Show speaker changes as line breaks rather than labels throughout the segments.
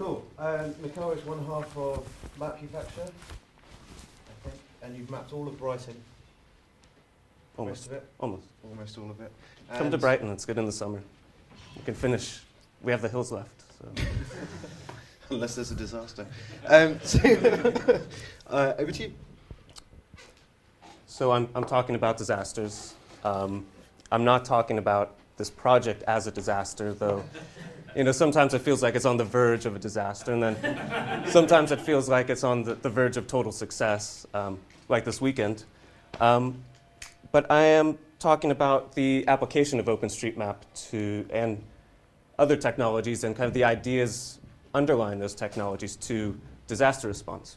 Cool. Mikhail is one half of Mapufacture, I think, and you've mapped all of Brighton.
Almost.
Most of it?
Almost
all of it.
Come to Brighton, it's good in the summer. You can finish. We have the hills left. So.
Unless there's a disaster. Over to you.
So I'm talking about disasters. I'm not talking about this project as a disaster, though. Sometimes it feels like it's on the verge of a disaster, and then sometimes it feels like it's on the verge of total success, like this weekend. But I am talking about the application of OpenStreetMap and other technologies and kind of the ideas underlying those technologies to disaster response.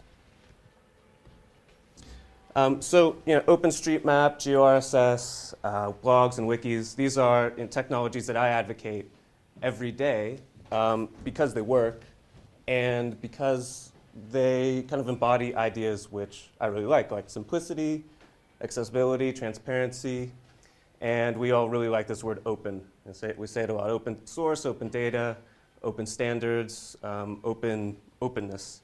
OpenStreetMap, GeoRSS, blogs and wikis, these are technologies that I advocate every day because they work and because they kind of embody ideas which I really like simplicity, accessibility, transparency, and we all really like this word open. We say it a lot: open source, open data, open standards, openness.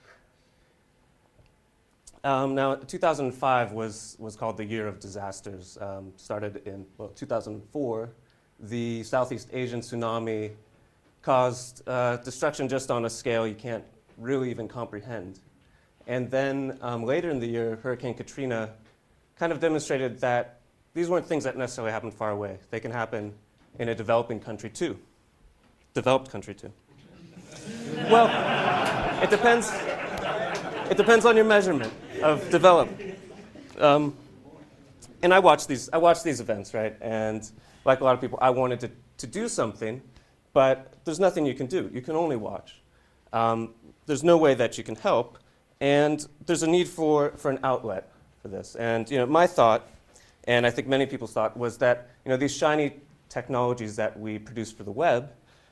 Now, 2005 was called the year of disasters. Started in 2004. The Southeast Asian tsunami caused destruction just on a scale you can't really even comprehend. And then later in the year, Hurricane Katrina kind of demonstrated that these weren't things that necessarily happened far away. They can happen in a developing country too. Developed country too. Well, it depends. It depends on your measurement of developed. And I watched these events, right? And like a lot of people, I wanted to do something, but there's nothing you can do. You can only watch. There's no way that you can help, and there's a need for an outlet for this. And my thought, and I think many people's thought, was that these shiny technologies that we produce for the web,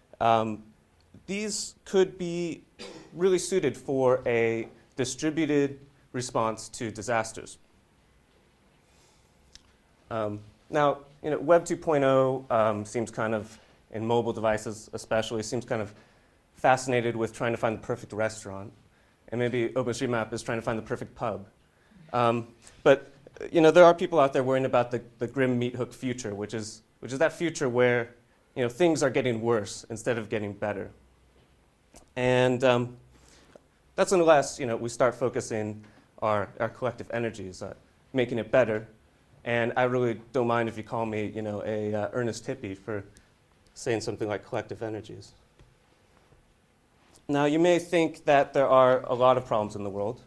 these could be really suited for a distributed response to disasters. Now, Web 2.0 seems kind of, in mobile devices especially, seems kind of fascinated with trying to find the perfect restaurant, and maybe OpenStreetMap is trying to find the perfect pub. But there are people out there worrying about the grim meat hook future, which is that future where things are getting worse instead of getting better. And that's unless we start focusing our collective energies, making it better. And I really don't mind if you call me a earnest hippie for saying something like collective energies. Now, you may think that there are a lot of problems in the world.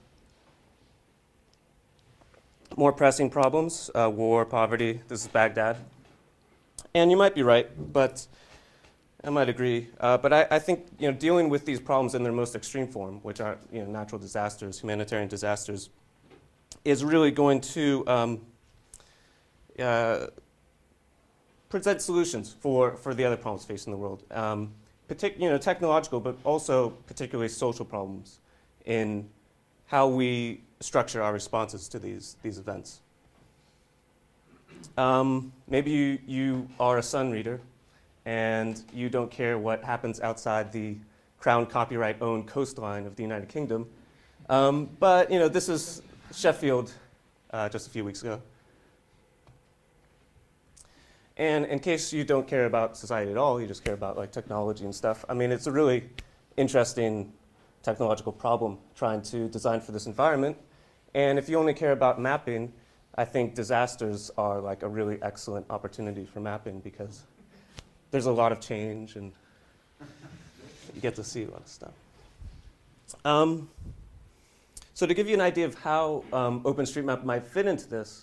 More pressing problems, war, poverty, this is Baghdad. And you might be right, but I might agree. But I think dealing with these problems in their most extreme form, which are natural disasters, humanitarian disasters, is really going to present solutions for the other problems facing the world. Technological, but also particularly social problems in how we structure our responses to these events. Maybe you are a Sun reader, and you don't care what happens outside the Crown copyright-owned coastline of the United Kingdom. But this is Sheffield just a few weeks ago. And in case you don't care about society at all, you just care about technology and stuff, it's a really interesting technological problem trying to design for this environment. And if you only care about mapping, I think disasters are a really excellent opportunity for mapping because there's a lot of change and you get to see a lot of stuff. So to give you an idea of how OpenStreetMap might fit into this,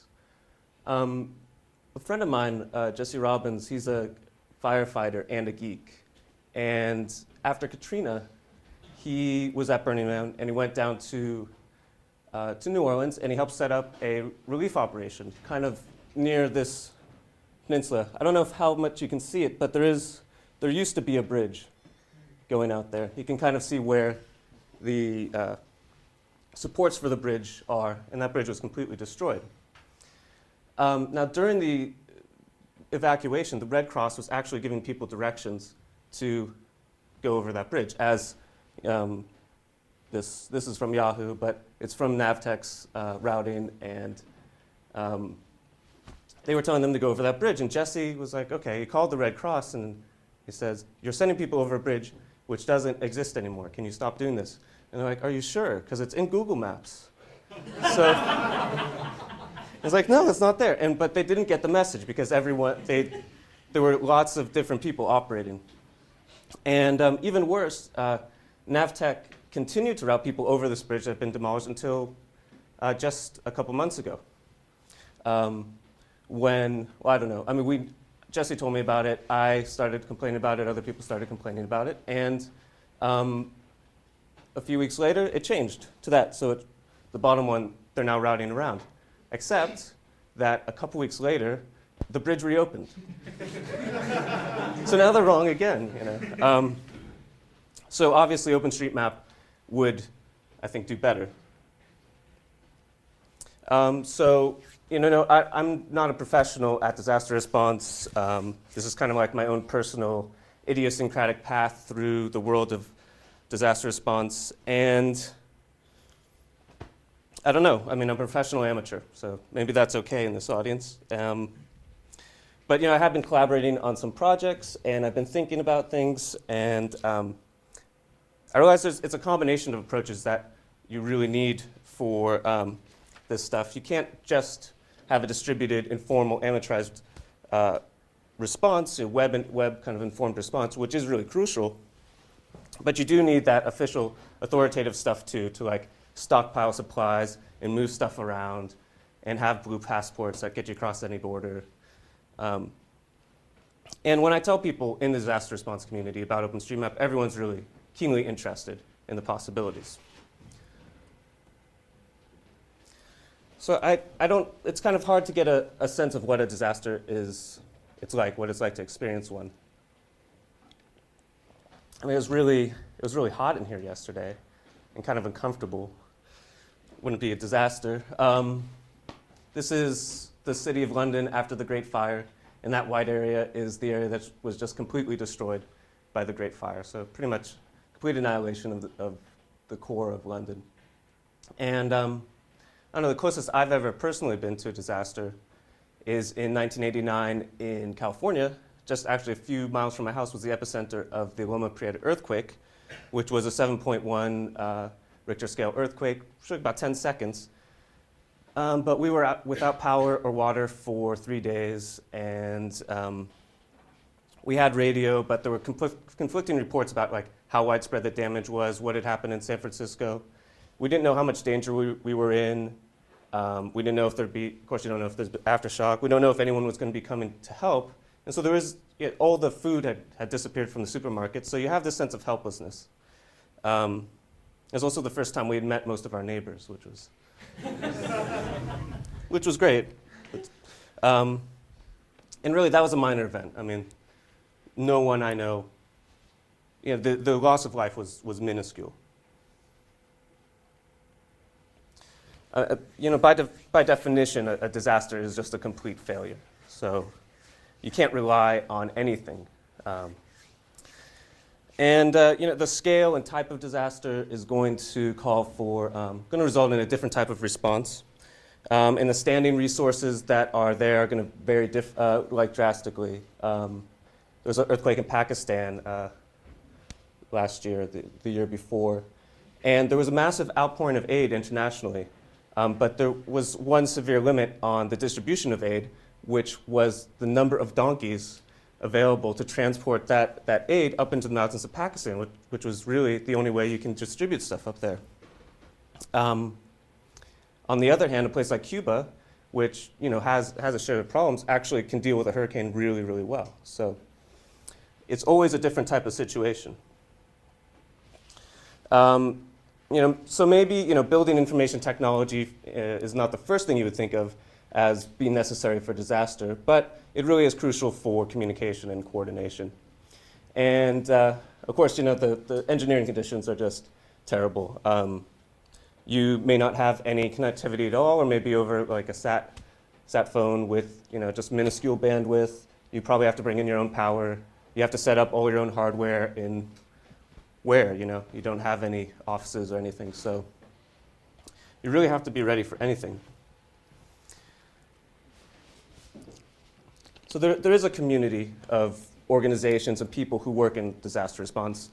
a friend of mine, Jesse Robbins, he's a firefighter and a geek. And after Katrina, he was at Burning Man, and he went down to New Orleans, and he helped set up a relief operation kind of near this peninsula. I don't know how much you can see it, but there used to be a bridge going out there. You can kind of see where the supports for the bridge are, and that bridge was completely destroyed. Now, during the evacuation, the Red Cross was actually giving people directions to go over that bridge as This is from Yahoo, but it's from Navtex routing, and they were telling them to go over that bridge. And Jesse was like, okay, he called the Red Cross, and he says, you're sending people over a bridge which doesn't exist anymore. Can you stop doing this? And they're like, are you sure? Because it's in Google Maps. So it's like, no, it's not there. But they didn't get the message because there were lots of different people operating. And even worse, Navtech continued to route people over this bridge that had been demolished until just a couple months ago. I don't know. Jesse told me about it. I started complaining about it. Other people started complaining about it. And a few weeks later, it changed to that. So the bottom one, they're now routing around. Except that a couple weeks later, the bridge reopened. So now they're wrong again. So obviously, OpenStreetMap would, I think, do better. I'm not a professional at disaster response. This is kind of like my own personal idiosyncratic path through the world of disaster response. And I don't know. I'm a professional amateur, so maybe that's okay in this audience. But I have been collaborating on some projects, and I've been thinking about things, and I realize it's a combination of approaches that you really need for this stuff. You can't just have a distributed, informal, amortized response, a web kind of informed response, which is really crucial. But you do need that official, authoritative stuff too, to like stockpile supplies and move stuff around, and have blue passports that get you across any border. And when I tell people in the disaster response community about OpenStreetMap, everyone's really keenly interested in the possibilities. So it's kind of hard to get a sense of what a disaster is, what it's like to experience one. It was really hot in here yesterday and kind of uncomfortable. Wouldn't be a disaster. This is the city of London after the Great Fire, and that white area is the area that was just completely destroyed by the Great Fire. So pretty much complete annihilation of the core of London. And I don't know, the closest I've ever personally been to a disaster is in 1989 in California. Just actually a few miles from my house was the epicenter of the Loma Prieta earthquake, which was a 7.1 Richter scale earthquake, took about 10 seconds. But we were out without power or water for 3 days, and we had radio, but there were conflicting reports about like how widespread the damage was, what had happened in San Francisco. We didn't know how much danger we were in. We didn't know if there'd be, of course you don't know if there's aftershock. We don't know if anyone was going to be coming to help. And so all the food had disappeared from the supermarket, so you have this sense of helplessness. It was also the first time we had met most of our neighbors, which was great. And really, that was a minor event. No one I know, the loss of life was minuscule. By definition, a disaster is just a complete failure. So you can't rely on anything. The scale and type of disaster is going to going to result in a different type of response. And the standing resources that are there are going to vary drastically. There was an earthquake in Pakistan last year, the year before, and there was a massive outpouring of aid internationally. But there was one severe limit on the distribution of aid, which was the number of donkeys available to transport that aid up into the mountains of Pakistan, which was really the only way you can distribute stuff up there. On the other hand, a place like Cuba, which has a share of problems, actually can deal with a hurricane really, really well. So it's always a different type of situation. So maybe building information technology is not the first thing you would think of as being necessary for disaster, but it really is crucial for communication and coordination. And of course, the engineering conditions are just terrible. You may not have any connectivity at all, or maybe over like a sat phone with just minuscule bandwidth. You probably have to bring in your own power. You have to set up all your own hardware in where, you don't have any offices or anything. So you really have to be ready for anything. So there is a community of organizations and people who work in disaster response.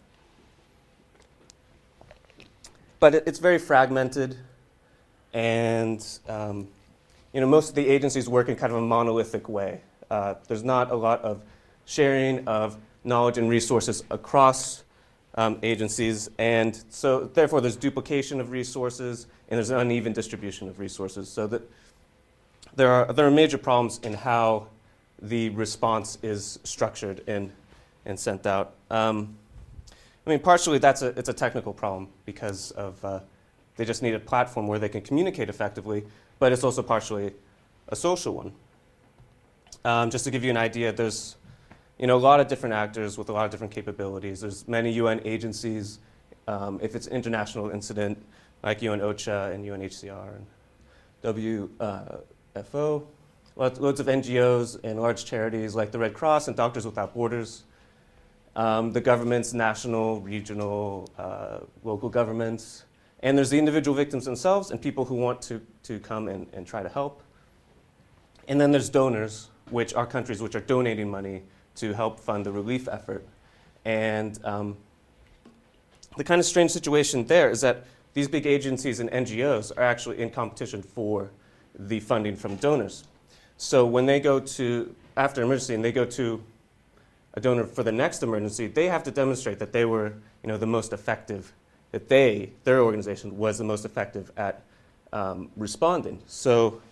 But it's very fragmented, and most of the agencies work in kind of a monolithic way. There's not a lot of sharing of knowledge and resources across agencies, and so therefore there's duplication of resources, and there's an uneven distribution of resources. So that there are major problems in how the response is structured and sent out. Partially it's a technical problem because of they just need a platform where they can communicate effectively, but it's also partially a social one. Just to give you an idea, there's a lot of different actors with a lot of different capabilities. There's many UN agencies. If it's an international incident, like UN OCHA and UNHCR and WFO, loads of NGOs and large charities like the Red Cross and Doctors Without Borders. The governments, national, regional, local governments, and there's the individual victims themselves and people who want to come and try to help. And then there's donors, which are countries which are donating money to help fund the relief effort. And the kind of strange situation there is that these big agencies and NGOs are actually in competition for the funding from donors. So when they go to, after an emergency, and they go to a donor for the next emergency, they have to demonstrate that they were, the most effective, that their organization was the most effective at responding. So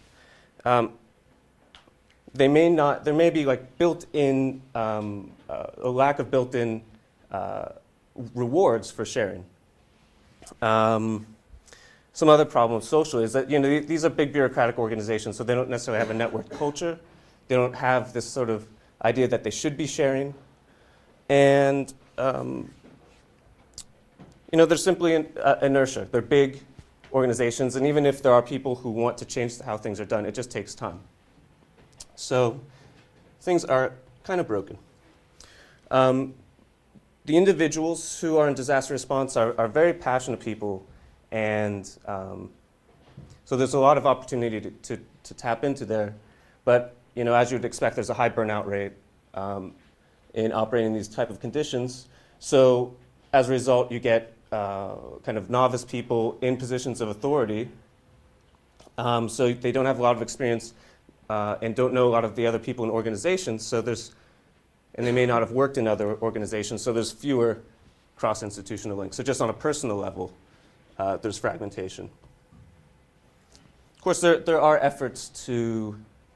there may be like built-in, a lack of built-in rewards for sharing. Some other problems socially is that these are big bureaucratic organizations, so they don't necessarily have a network culture. They don't have this sort of idea that they should be sharing, and there's simply inertia. They're big organizations, and even if there are people who want to change how things are done, it just takes time. So things are kind of broken. The individuals who are in disaster response are very passionate people, and so there's a lot of opportunity to tap into there. But as you'd expect, there's a high burnout rate in operating in these type of conditions. So as a result, you get kind of novice people in positions of authority. So they don't have a lot of experience and don't know a lot of the other people in organizations. And they may not have worked in other organizations, so there's fewer cross-institutional links. So just on a personal level, there's fragmentation. Of course, there are efforts to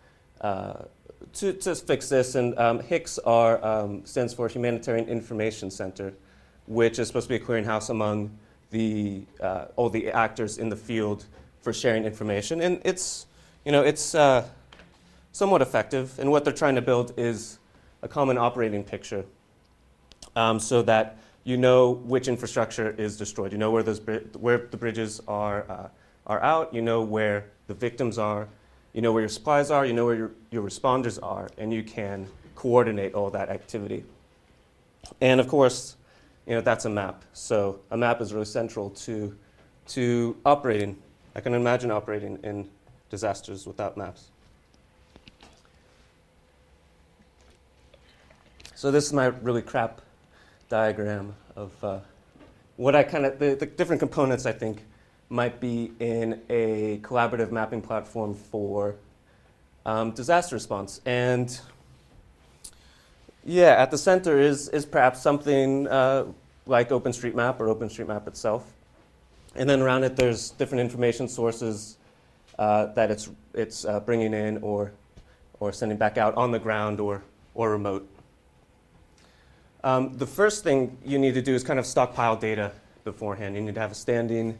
fix this, and HICS stands for Humanitarian Information Center, which is supposed to be a clearinghouse among all the actors in the field for sharing information, and it's somewhat effective. And what they're trying to build is a common operating picture, so that which infrastructure is destroyed. You know where the bridges are out. You know where the victims are. You know where your supplies are. You know where your responders are, and you can coordinate all that activity. And of course, that's a map. So a map is really central to operating. I can imagine operating in disasters without maps. So this is my really crap diagram of what the different components I think might be in a collaborative mapping platform for disaster response. And yeah, at the center is perhaps something like OpenStreetMap or OpenStreetMap itself. And then around it there's different information sources that it's bringing in or sending back out on the ground or remote. The first thing you need to do is kind of stockpile data beforehand. You need to have a standing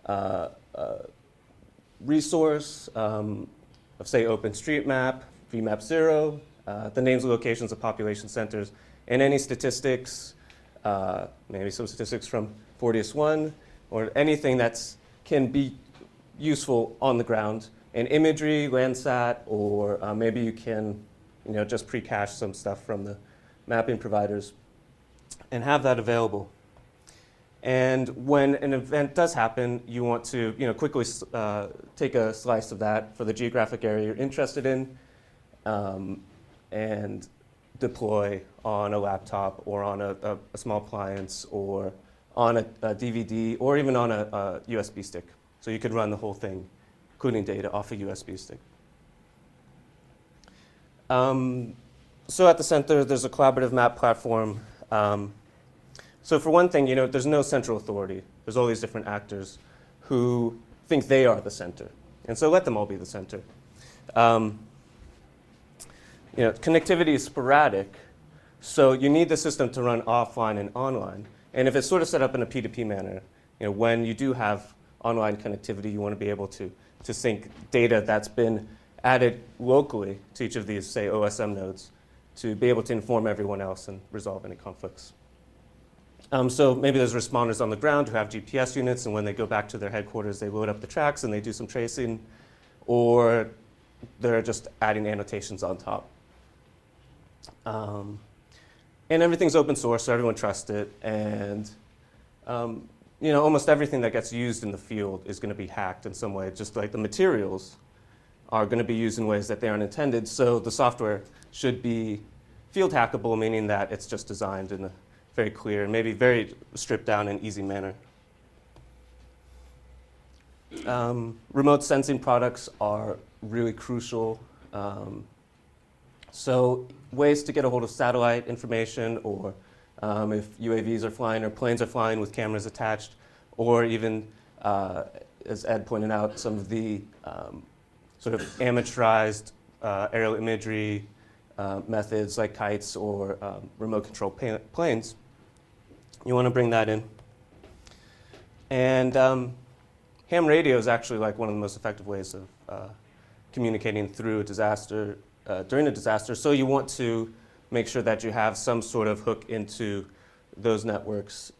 resource of, say, OpenStreetMap, VMap0, the names and locations of population centers, and any statistics, maybe some statistics from Fortius One, or anything that can be useful on the ground, and imagery, Landsat, or maybe you can just pre-cache some stuff from the mapping providers and have that available. And when an event does happen, you want to quickly take a slice of that for the geographic area you're interested in and deploy on a laptop or on a small appliance or on a DVD or even on a USB stick. So you could run the whole thing, including data, off a USB stick. So at the center, there's a collaborative map platform. So for one thing, there's no central authority. There's all these different actors who think they are the center. And so let them all be the center. Connectivity is sporadic, so you need the system to run offline and online. And if it's sort of set up in a P2P manner, when you do have online connectivity, you want to be able to sync data that's been added locally to each of these, say, OSM nodes to be able to inform everyone else and resolve any conflicts. So maybe there's responders on the ground who have GPS units, and when they go back to their headquarters, they load up the tracks and they do some tracing, or they're just adding annotations on top. And everything's open source, so everyone trusts it, and almost everything that gets used in the field is going to be hacked in some way, just like the materials are going to be used in ways that they aren't intended, so the software should be field hackable, meaning that it's just designed in a very clear, maybe very stripped down and easy manner. Remote sensing products are really crucial. So ways to get a hold of satellite information, or if UAVs are flying or planes are flying with cameras attached, or even, as Ed pointed out, some of the sort of amateurized aerial imagery methods like kites or remote control planes. You want to bring that in. And ham radio is actually like one of the most effective ways of communicating through a disaster, during a disaster. So you want to make sure that you have some sort of hook into those networks.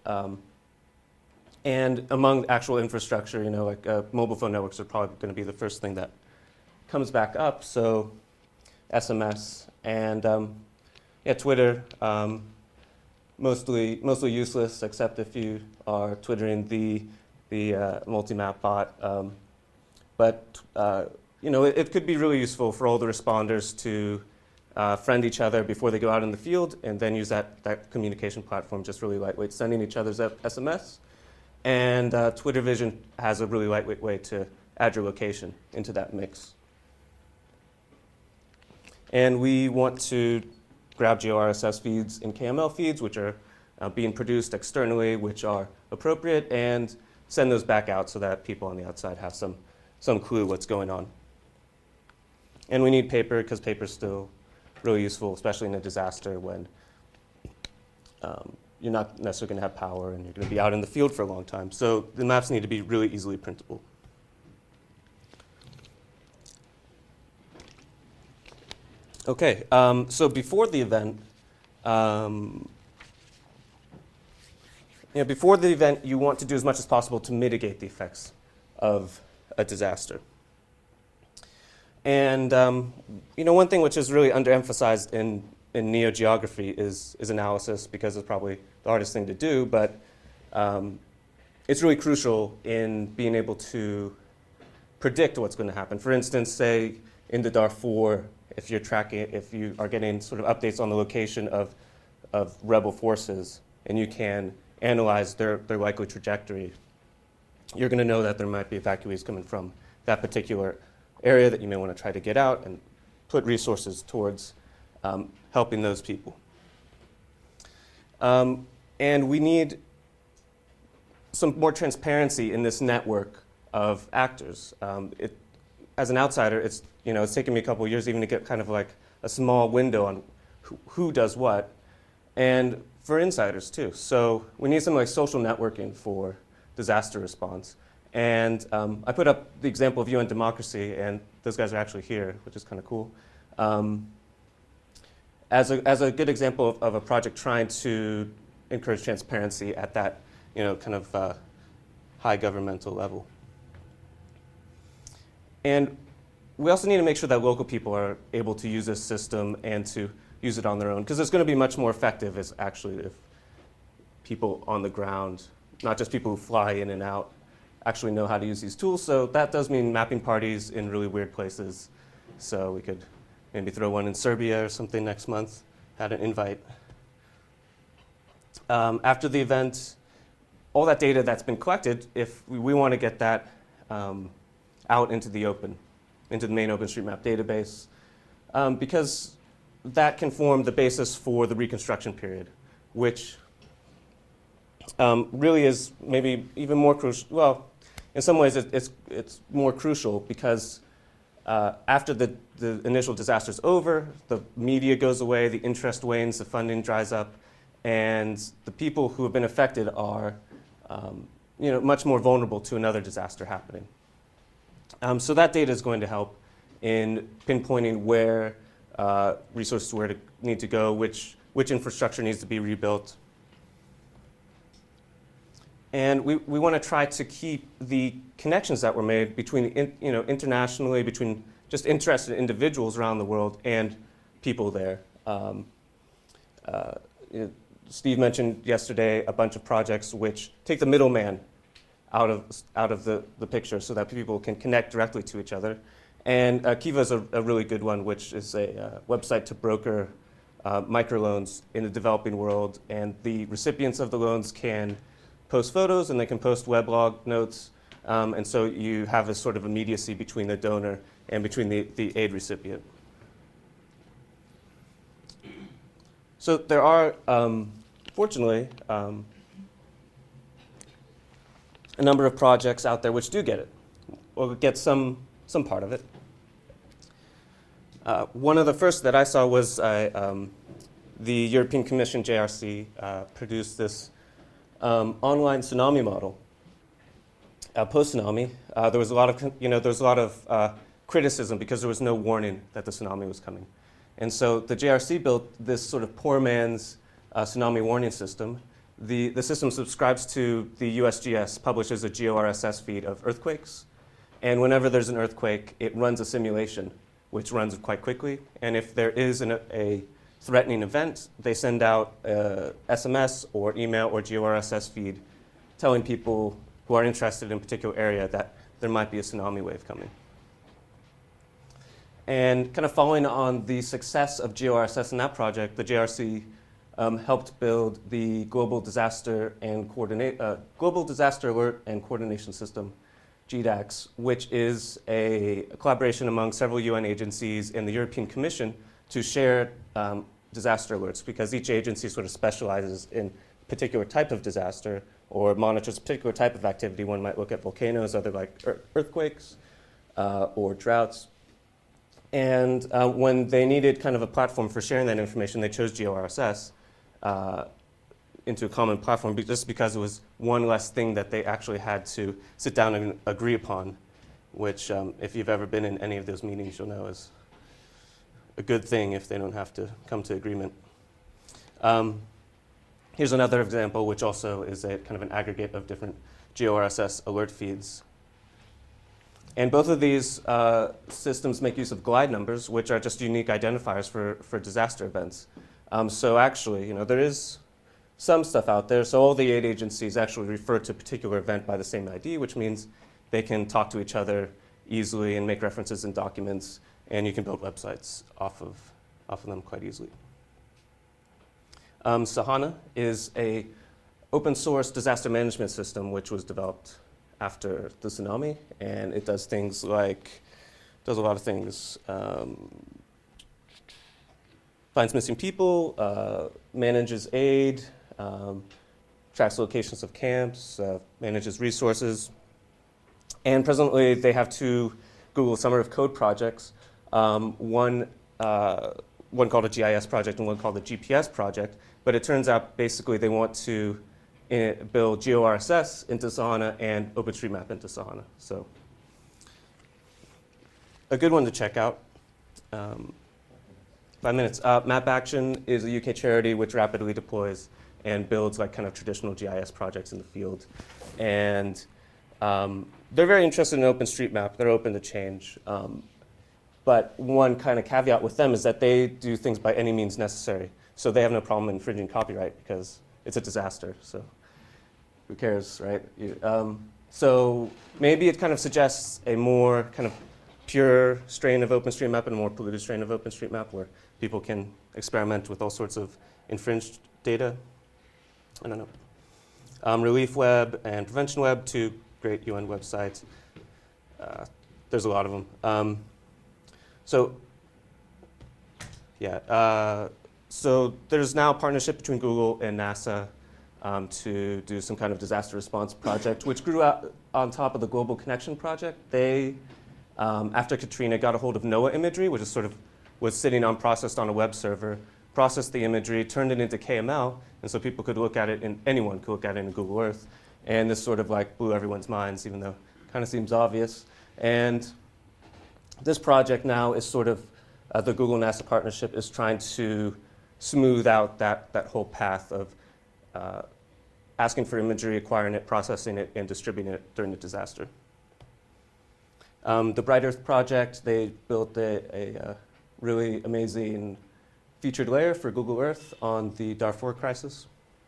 And among actual infrastructure, like mobile phone networks are probably going to be the first thing that comes back up. So SMS and Twitter, mostly useless, except if you are twittering the multi-map bot. But it could be really useful for all the responders to friend each other before they go out in the field, and then use that communication platform, just really lightweight, sending each other's SMS. And Twitter Vision has a really lightweight way to add your location into that mix. And we want to grab GeoRSS feeds and KML feeds, which are being produced externally, which are appropriate, and send those back out so that people on the outside have some clue what's going on. And we need paper, because paper is still really useful, especially in a disaster when you're not necessarily going to have power and you're going to be out in the field for a long time. So the maps need to be really easily printable. Okay, so before the event, you want to do as much as possible to mitigate the effects of a disaster. And one thing which is really underemphasized in neogeography is analysis, because it's probably the hardest thing to do, but it's really crucial in being able to predict what's going to happen. For instance, say in the Darfur, if you are getting sort of updates on the location of rebel forces, and you can analyze their likely trajectory, you're going to know that there might be evacuees coming from that particular area that you may want to try to get out and put resources towards helping those people. And we need some more transparency in this network of actors. As an outsider, it's taken me a couple of years even to get kind of like a small window on who does what, and for insiders too. So we need some like social networking for disaster response. And I put up the example of UN Democracy, and those guys are actually here, which is kind of cool, as a good example of a project trying to encourage transparency at that kind of high governmental level. And we also need to make sure that local people are able to use this system and to use it on their own, because it's going to be much more effective if people on the ground not just people who fly in and out, actually know how to use these tools. So that does mean mapping parties in really weird places. So we could maybe throw one in Serbia or something next month. Had an invite. After the event, all that data that's been collected, if we want to get that out into the open, into the main OpenStreetMap database, because that can form the basis for the reconstruction period, which really is maybe even more crucial. Well, in some ways it's more crucial because after the initial disaster is over, the media goes away, the interest wanes, the funding dries up, and the people who have been affected are much more vulnerable to another disaster happening. So that data is going to help in pinpointing where resources need to go, which infrastructure needs to be rebuilt. And we want to try to keep the connections that were made between, internationally, between just interested individuals around the world and people there. Steve mentioned yesterday a bunch of projects which take the middleman out of the picture so that people can connect directly to each other. And Kiva is a really good one, which is a website to broker microloans in the developing world. And the recipients of the loans can post photos and they can post weblog notes. And so you have this sort of immediacy between the donor and between the aid recipient. So there are, fortunately, a number of projects out there which do get it, or get some part of it. One of the first that I saw was the European Commission, JRC, produced this online tsunami model. Post-tsunami, there was a lot of criticism because there was no warning that the tsunami was coming. And so the JRC built this sort of poor man's tsunami warning system. The system subscribes to the USGS, publishes a GeoRSS feed of earthquakes. And whenever there's an earthquake, it runs a simulation, which runs quite quickly. And if there is a threatening event, they send out a SMS or email or GeoRSS feed telling people who are interested in a particular area that there might be a tsunami wave coming. And kind of following on the success of GeoRSS in that project, the JRC helped build the Global Disaster Alert and Coordination System, GDAX, which is a collaboration among several UN agencies and the European Commission to share disaster alerts, because each agency sort of specializes in a particular type of disaster or monitors a particular type of activity. One might look at volcanoes, other like earthquakes or droughts. And when they needed kind of a platform for sharing that information, they chose GeoRSS into a common platform just because it was one less thing that they actually had to sit down and agree upon, which if you've ever been in any of those meetings, you'll know is a good thing if they don't have to come to agreement. Here's another example, which also is a kind of an aggregate of different GeoRSS alert feeds. And both of these systems make use of glide numbers, which are just unique identifiers for disaster events. So actually, there is some stuff out there. So all the aid agencies actually refer to a particular event by the same ID, which means they can talk to each other easily and make references in documents, and you can build websites off of them quite easily. Sahana is a open source disaster management system which was developed after the tsunami, and it does things like, does a lot of things. Finds missing people, manages aid, tracks locations of camps, manages resources. And presently they have two Google Summer of Code projects, one called a GIS project and one called a GPS project. But it turns out basically they want to build GeoRSS into Sahana and OpenStreetMap into Sahana. So a good one to check out. 5 minutes. MapAction is a UK charity which rapidly deploys and builds like kind of traditional GIS projects in the field. And they're very interested in OpenStreetMap. They're open to change. But one kind of caveat with them is that they do things by any means necessary. So they have no problem infringing copyright because it's a disaster. So who cares, right? So maybe it kind of suggests a more kind of pure strain of OpenStreetMap and a more polluted strain of OpenStreetMap where people can experiment with all sorts of infringed data. I don't know. Relief Web and Prevention Web, two great UN websites. There's a lot of them. So there's now a partnership between Google and NASA to do some kind of disaster response project, which grew out on top of the Global Connection Project. They, after Katrina, got a hold of NOAA imagery, which is sort of was sitting unprocessed on a web server, processed the imagery, turned it into KML, and so people could look at it, and anyone could look at it in Google Earth. And this sort of like blew everyone's minds, even though it kind of seems obvious. And this project now is sort of, the Google-NASA partnership is trying to smooth out that whole path of asking for imagery, acquiring it, processing it, and distributing it during the disaster. The Bright Earth project, they built a really amazing featured layer for Google Earth on the Darfur crisis.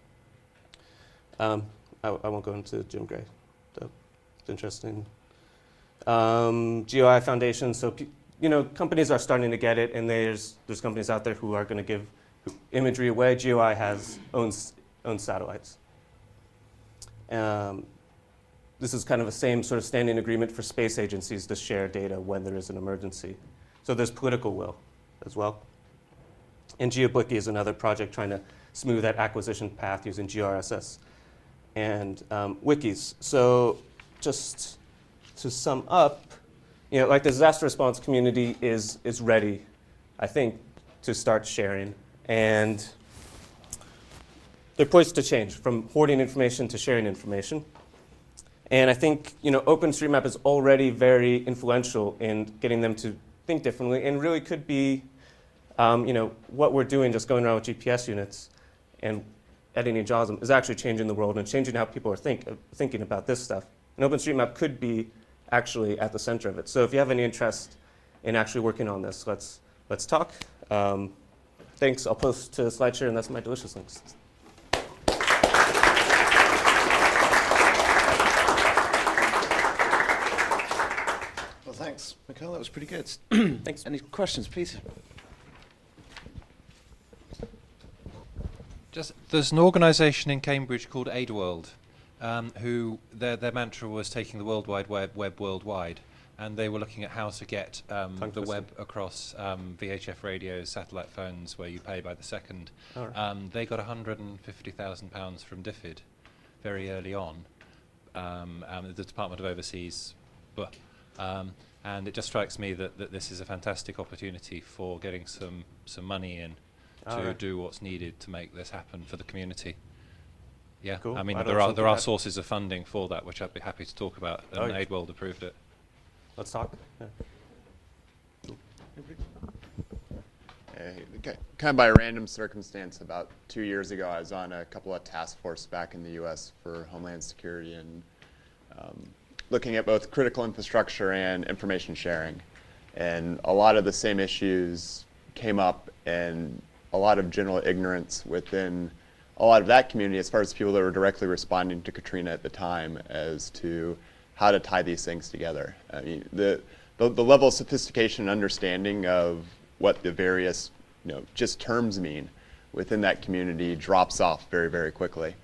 I won't go into Jim Gray, though it's interesting. GeoEye Foundation, so companies are starting to get it, and there's companies out there who are going to give imagery away. GeoEye owns satellites. This is kind of the same sort of standing agreement for space agencies to share data when there is an emergency. So there's political will as well. And GeoBlicky is another project trying to smooth that acquisition path using GRSS and wikis. So just to sum up, like the disaster response community is ready, I think, to start sharing. And they're poised to change from hoarding information to sharing information. And I think OpenStreetMap is already very influential in getting them to think differently, and really could be what we're doing, just going around with GPS units and editing JAWSM, is actually changing the world and changing how people are thinking about this stuff. And OpenStreetMap could be actually at the center of it. So if you have any interest in actually working on this, let's talk. Thanks. I'll post to SlideShare, and that's my delicious links.
Well, thanks, Mikhail. That was pretty good.
Thanks.
Any questions, please?
There's an organisation in Cambridge called AidWorld, who their mantra was taking the World Wide Web worldwide, and they were looking at how to get the web across VHF radios, satellite phones, where you pay by the second. Right. They got £150,000 from DFID very early on, the Department of Overseas, and it just strikes me that this is a fantastic opportunity for getting some money in to do what's needed to make this happen for the community. Yeah,
cool.
I mean, there are sources of funding for that, which I'd be happy to talk about, and AidWorld approved it.
Let's talk. Yeah.
Kind of by a random circumstance, about 2 years ago, I was on a couple of task force back in the U.S. for Homeland Security and looking at both critical infrastructure and information sharing. And a lot of the same issues came up, and a lot of general ignorance within a lot of that community as far as people that were directly responding to Katrina at the time as to how to tie these things together. I mean, the level of sophistication and understanding of what the various just terms mean within that community drops off very, very quickly.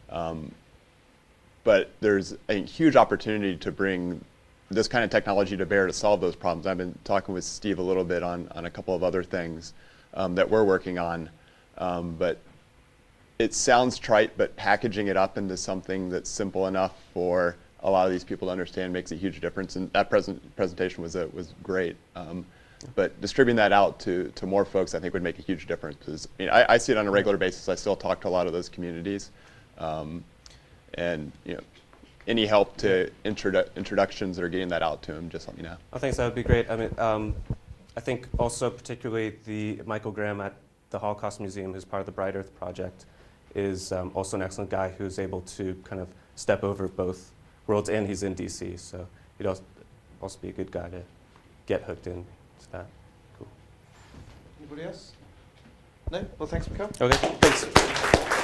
But there's a huge opportunity to bring this kind of technology to bear to solve those problems. I've been talking with Steve a little bit on a couple of other things that we're working on. But it sounds trite, but packaging it up into something that's simple enough for a lot of these people to understand makes a huge difference. And that presentation was great. But distributing that out to more folks, I think, would make a huge difference. Because I see it on a regular basis. I still talk to a lot of those communities. And any help to introductions or getting that out to them, just let me know.
I think that would be great. I mean, I think also particularly the Michael Graham at the Holocaust Museum, who's part of the Bright Earth Project, is also an excellent guy who's able to kind of step over both worlds, and he's in DC, so he'd also be a good guy to get hooked in to that. Cool.
Anybody else? No? Well, thanks, Mikhail.
Okay, thanks.